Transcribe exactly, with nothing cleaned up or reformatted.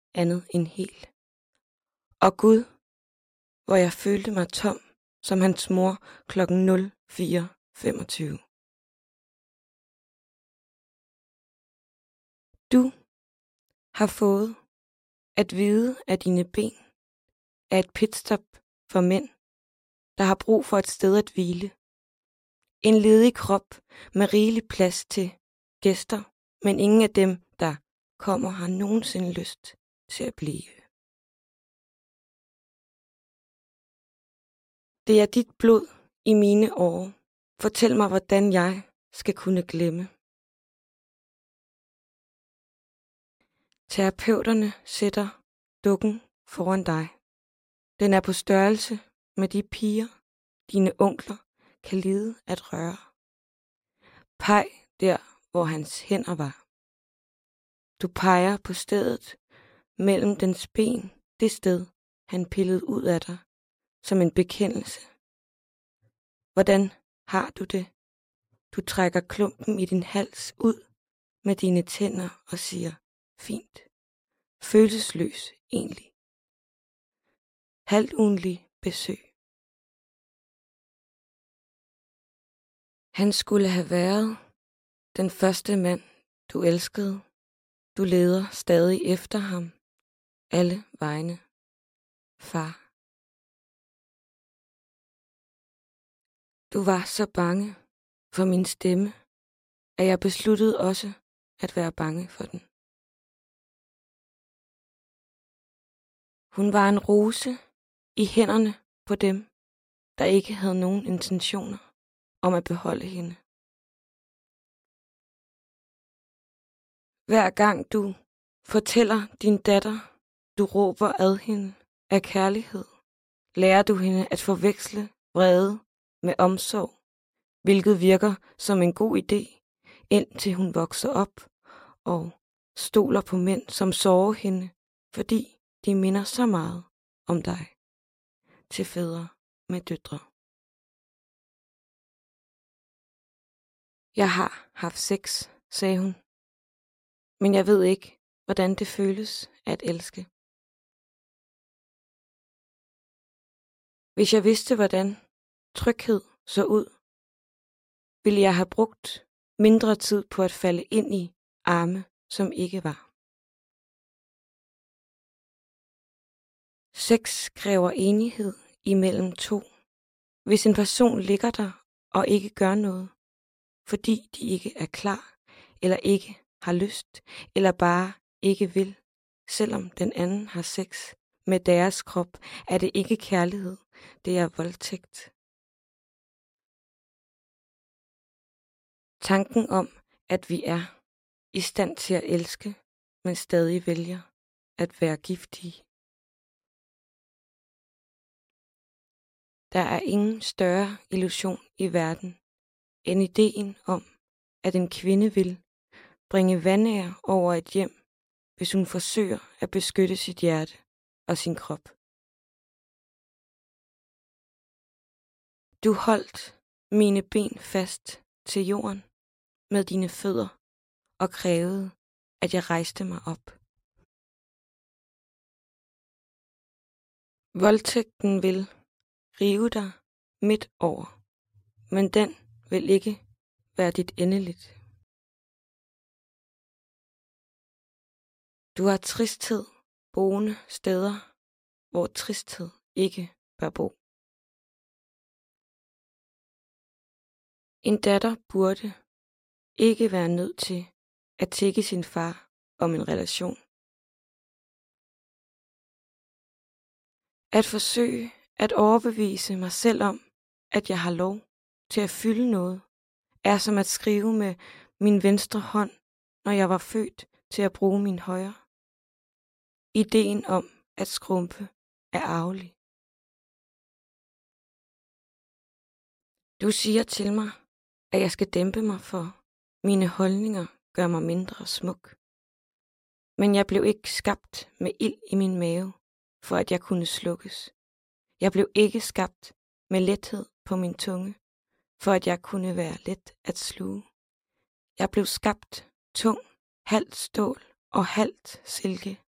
andet end hel. Og Gud, hvor jeg følte mig tom som hans mor klokken nul fire femogtyve. Du har fået at vide, at dine ben er et pitstop for mænd, der har brug for et sted at hvile. En ledig krop med rigelig plads til gæster, men ingen af dem, der kommer, har nogensinde lyst til at blive. Det er dit blod i mine år. Fortæl mig, hvordan jeg skal kunne glemme. Terapeuterne sætter dukken foran dig. Den er på størrelse med de piger, dine onkler kan lide at røre. Peg der, hvor hans hænder var. Du peger på stedet mellem dens ben, det sted, han pillede ud af dig, som en bekendelse. Hvordan har du det? Du trækker klumpen i din hals ud med dine tænder og siger, fint. Følelsesløs egentlig. Halvugentlig besøg. Han skulle have været den første mand, du elskede. Du leder stadig efter ham. Alle vegne. Far. Du var så bange for min stemme, at jeg besluttede også at være bange for den. Hun var en rose i hænderne på dem, der ikke havde nogen intentioner om at beholde hende. Hver gang du fortæller din datter, du råber ad hende af kærlighed, lærer du hende at forveksle vrede med omsorg, hvilket virker som en god idé, indtil hun vokser op og stoler på mænd, som sårer hende, fordi de minder så meget om dig, til fædre med døtre. Jeg har haft sex, sagde hun, men jeg ved ikke, hvordan det føles at elske. Hvis jeg vidste, hvordan tryghed så ud, ville jeg have brugt mindre tid på at falde ind i arme, som ikke var. Sex kræver enighed imellem to. Hvis en person ligger der og ikke gør noget, fordi de ikke er klar, eller ikke har lyst, eller bare ikke vil, selvom den anden har sex med deres krop, er det ikke kærlighed, det er voldtægt. Tanken om, at vi er i stand til at elske, men stadig vælger at være giftige. Der er ingen større illusion i verden, end ideen om, at en kvinde vil bringe vanære over et hjem, hvis hun forsøger at beskytte sit hjerte og sin krop. Du holdt mine ben fast til jorden med dine fødder og krævede, at jeg rejste mig op. Voldtægten vil rive dig midt over, men den vil ikke være dit endeligt. Du har tristhed boende steder, hvor tristhed ikke bør bo. En datter burde ikke være nødt til at tække sin far om en relation. At forsøge at overbevise mig selv om, at jeg har lov til at fylde noget, er som at skrive med min venstre hånd, når jeg var født til at bruge min højre. Ideen om at skrumpe er arvelig. Du siger til mig, at jeg skal dæmpe mig, for mine holdninger gør mig mindre smuk. Men jeg blev ikke skabt med ild i min mave, for at jeg kunne slukkes. Jeg blev ikke skabt med lethed på min tunge, for at jeg kunne være let at sluge. Jeg blev skabt tung, halvt stål og halvt silke.